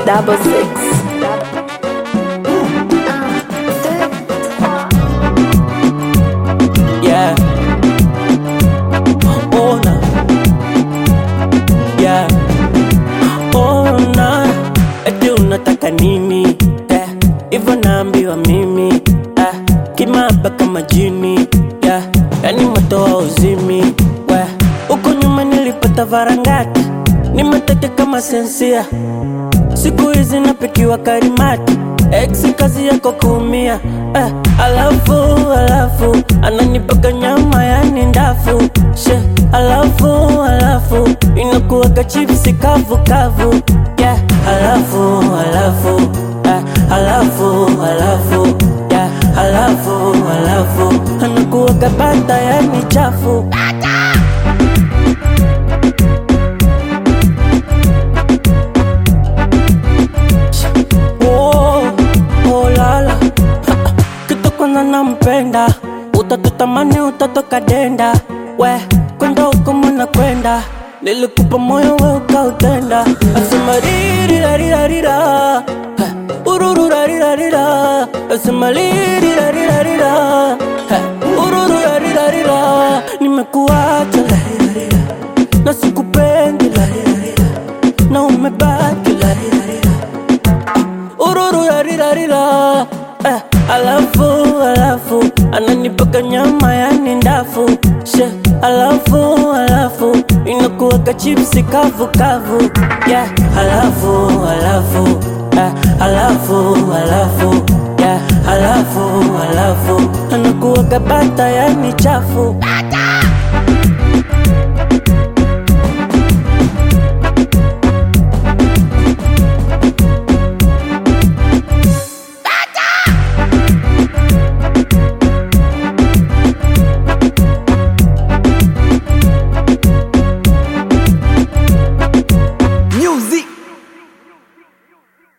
double six. Yeah. Ona. Yeah. Ona. Eti unataka nini? Hivyo naambiwa mimi. Kimaba kama jini. Yeah. Yani matoa uzimi. Uko nyuma nilipata varangati. Nimeteke kama sensia. Siku hizi napikiwa karimati. Ex kazi yako kuumia. Alafu ananipaka nyama yani ndafu. Alafu inakuwaga chipsi kavu kavu. Yeah. Alafu yeah. Alafu anakuwaga bata yani chafu. Kwanza nampenda, utatutamani utatoka denda. Kwenda huko mwana kwenda, nilikupa moyo we ukautenda. Asema ririrarirarira, urururarirarira. Asema ririrarirarira, urururarirarira. Nimekuacha larirarira, na sikupendi larirarira, na umebaki larirarira, urururarirarira. Alafu ananipaka nyama yani ndafu. Alafu inakuwaga chipsi kavu kavu. Yeah. Alafu yeah. Alafu anakuwaga bata yani chafu.